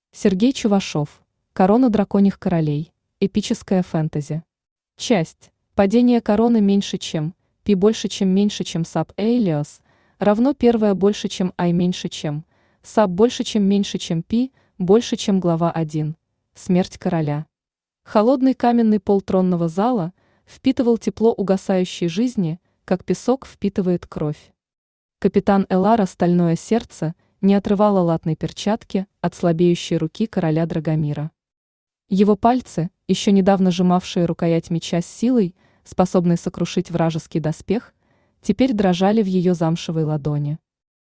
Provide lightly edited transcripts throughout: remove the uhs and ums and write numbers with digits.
Сергей Чувашов. Корона драконьих королей. Эпическое фэнтези. Часть. Падение короны меньше чем, пи больше чем меньше чем саб Эйлиос, равно первое больше чем ай меньше чем, саб больше чем меньше чем пи, больше чем глава 1. Смерть короля. Холодный каменный пол тронного зала впитывал тепло угасающей жизни, как песок впитывает кровь. Капитан Элара «Стальное сердце» не отрывала латной перчатки от слабеющей руки короля Драгомира. Его пальцы, еще недавно сжимавшие рукоять меча с силой, способной сокрушить вражеский доспех, теперь дрожали в ее замшевой ладони.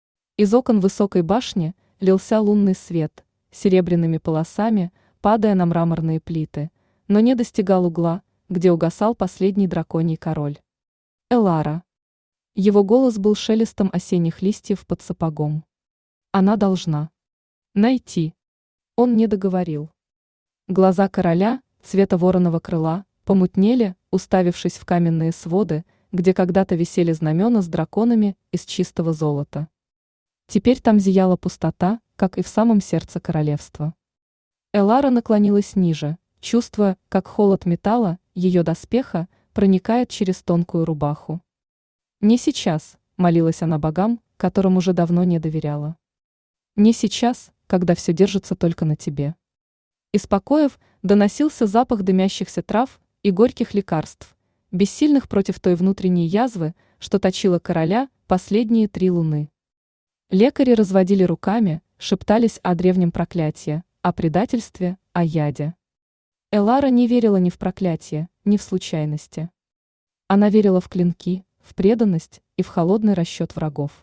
Из окон высокой башни лился лунный свет, серебряными полосами, падая на мраморные плиты, но не достигал угла, где угасал последний драконий король. Элара. Его голос был шелестом осенних листьев под сапогом. Она должна найти. Он не договорил. Глаза короля, цвета вороного крыла, помутнели, уставившись в каменные своды, где когда-то висели знамена с драконами из чистого золота. Теперь там зияла пустота, как и в самом сердце королевства. Элара наклонилась ниже, чувствуя, как холод металла, ее доспеха, проникает через тонкую рубаху. «Не сейчас», — молилась она богам, которым уже давно не доверяла. «Не сейчас, когда все держится только на тебе». Из покоев доносился запах дымящихся трав и горьких лекарств, бессильных против той внутренней язвы, что точила короля последние 3 луны. Лекари разводили руками, шептались о древнем проклятии, о предательстве, о яде. Элара не верила ни в проклятие, ни в случайности. Она верила в клинки, в преданность и в холодный расчет врагов.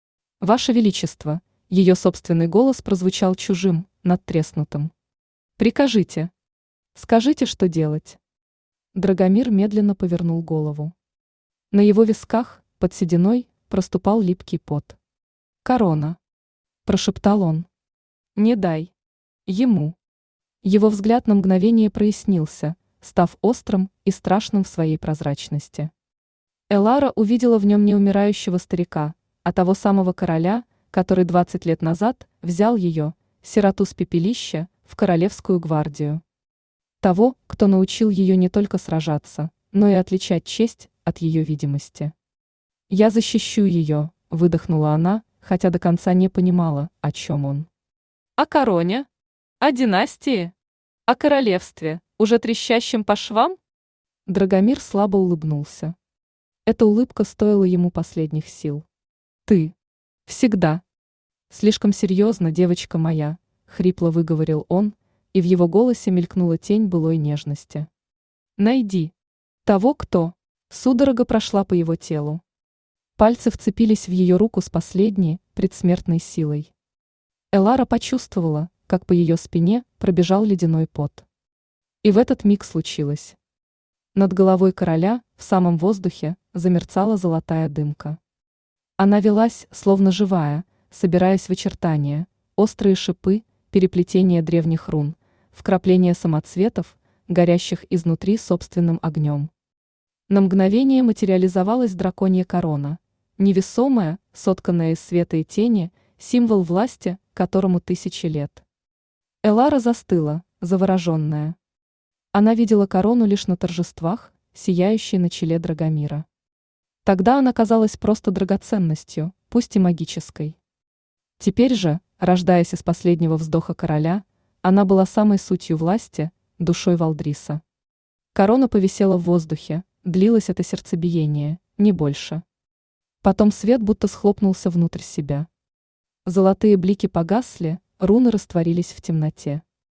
«Ваше Величество», ее собственный голос прозвучал чужим, надтреснутым. «Прикажите. Скажите, что делать». Драгомир медленно повернул голову. На его висках, под сединой, проступал липкий пот. «Корона», – прошептал он. «Не дай. Ему». Его взгляд на мгновение прояснился, став острым и страшным в своей прозрачности. Элара увидела в нем не умирающего старика, а того самого короля, который 20 лет назад взял ее, сироту с пепелища, в королевскую гвардию. Того, кто научил ее не только сражаться, но и отличать честь от ее видимости. «Я защищу ее», — выдохнула она, хотя до конца не понимала, о чем он. «О короне? О династии? О королевстве, уже трещащем по швам?» Драгомир слабо улыбнулся. Эта улыбка стоила ему последних сил. «Ты. Всегда. Слишком серьезно, девочка моя», — хрипло выговорил он, и в его голосе мелькнула тень былой нежности. «Найди. Того, кто...» Судорога прошла по его телу. Пальцы вцепились в ее руку с последней, предсмертной силой. Элара почувствовала, как по ее спине пробежал ледяной пот. И в этот миг случилось. Над головой короля, в самом воздухе, замерцала золотая дымка. Она велась, словно живая, собираясь в очертания, острые шипы, переплетение древних рун, вкрапление самоцветов, горящих изнутри собственным огнем. На мгновение материализовалась драконья корона, невесомая, сотканная из света и тени, символ власти, которому 1000 лет. Элара застыла, завороженная. Она видела корону лишь на торжествах, сияющей на челе Драгомира. Тогда она казалась просто драгоценностью, пусть и магической. Теперь же, рождаясь из последнего вздоха короля, она была самой сутью власти, душой Валдриса. Корона повисела в воздухе, длилось это сердцебиение, не больше. Потом свет будто схлопнулся внутрь себя. Золотые блики погасли, руны растворились в темноте.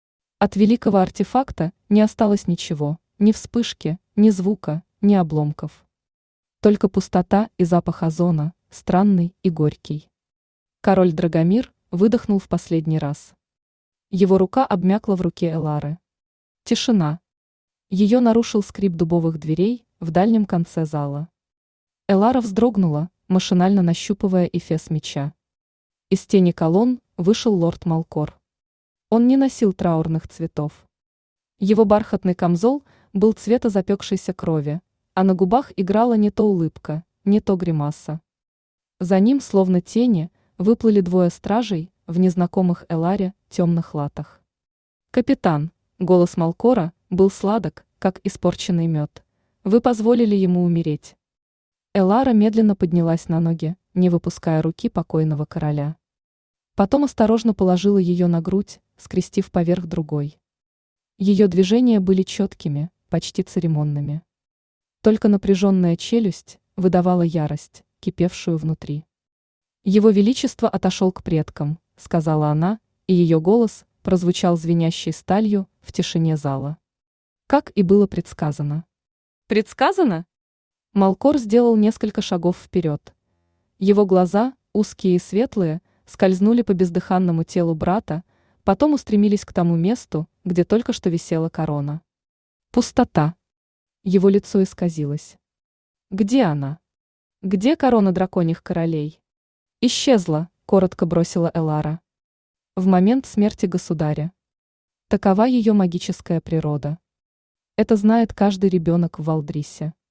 От великого артефакта не осталось ничего, ни вспышки, ни звука, ни обломков. Только пустота и запах озона, странный и горький. Король Драгомир выдохнул в последний раз. Его рука обмякла в руке Элары. Тишина. Ее нарушил скрип дубовых дверей в дальнем конце зала. Элара вздрогнула, машинально нащупывая эфес меча. Из тени колонн вышел лорд Малкор. Он не носил траурных цветов. Его бархатный камзол был цвета запекшейся крови, а на губах играла не то улыбка, не то гримаса. За ним, словно тени, выплыли 2 стражей в незнакомых Эларе темных латах. Капитан, голос Малкора был сладок, как испорченный мед. Вы позволили ему умереть. Элара медленно поднялась на ноги, не выпуская руки покойного короля. Потом осторожно положила ее на грудь, скрестив поверх другой. Ее движения были четкими, почти церемонными. Только напряженная челюсть выдавала ярость, кипевшую внутри. «Его Величество отошел к предкам», — сказала она, и ее голос прозвучал звенящей сталью в тишине зала. Как и было предсказано. «Предсказано?» Малкор сделал несколько шагов вперед. Его глаза, узкие и светлые, скользнули по бездыханному телу брата, потом устремились к тому месту, где только что висела корона. Пустота. Его лицо исказилось. Где она? Где корона драконьих королей? Исчезла, коротко бросила Элара. В момент смерти государя. Такова ее магическая природа. Это знает каждый ребенок в Валдрисе.